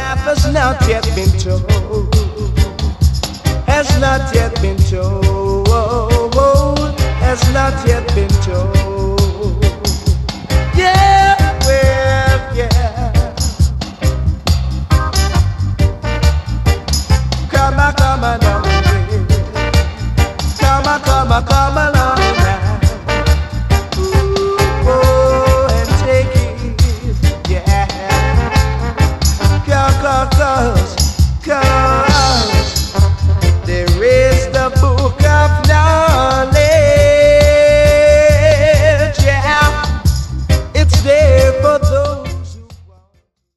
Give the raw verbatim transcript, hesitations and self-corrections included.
half has not yet been told, has not yet been told, has not yet been told. Yeah, well, yeah. Come on, come on, come on, come on, come on, come on.